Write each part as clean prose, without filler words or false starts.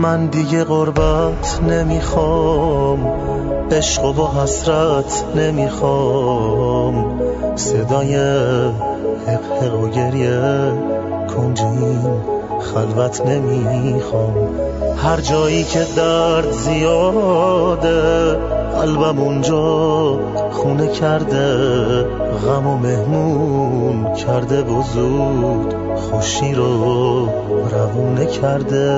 من دیگه غربت نمیخوام، عشق و حسرت نمیخوام، صدای حق حق و گریه کنج این خلوت نمیخوام. هر جایی که درد زیاده قلبم اونجا خونه کرده، غم و مهمون کرده و زود خوشی رو روونه کرده.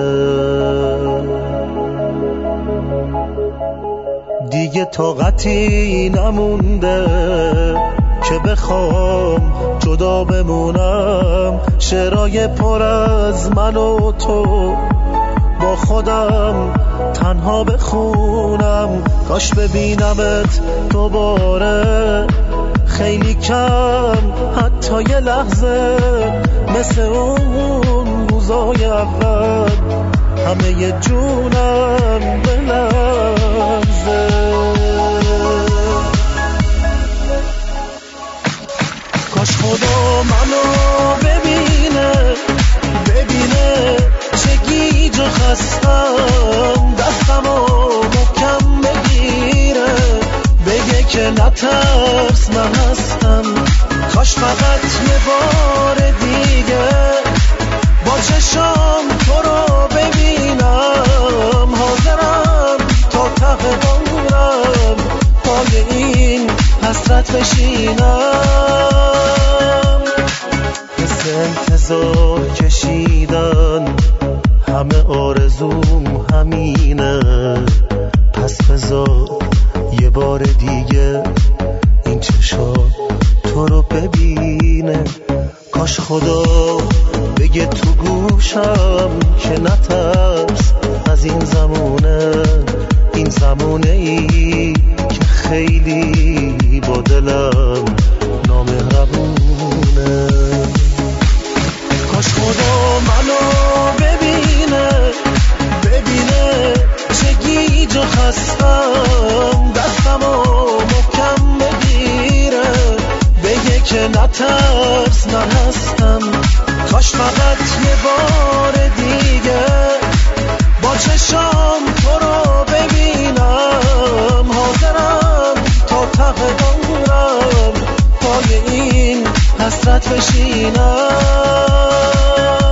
دیگه طاقتی نمونده که بخوام جدا بمونم، شعرهای پر از من و تو با خودم تنها بخونم. کاش ببینمت دوباره خیلی کم، حتی یه لحظه، مثل اون روزای اول همه جونم بلرزه. کاش خدا منو ببینه چه گیج و خستم، دستمو محکم بگیره بگه که نترس من هستم. کاش فقط یه بار دیگه با چشام تو رو ببینم، حاضرم تا ته عمرم پای این حسرت بشینم. مثل انتظار کشیدن همه آرزوم همینه، پس بذار یه بار دیگه این چشا تو رو ببینه. کاش خدا بگه تو گوشم که نترس از این زمونه، این زمونه ای که خیلی با دلم نامهربونه. کاش خدا منو ببینه چه گیج و خستم، دستمو محکم بگیره بگه که نترس من هستم. کاش فقط یه بار دیگه با چشام تو رو ببینم، حاضرم تا ته عمرم پای این حسرت بشینم.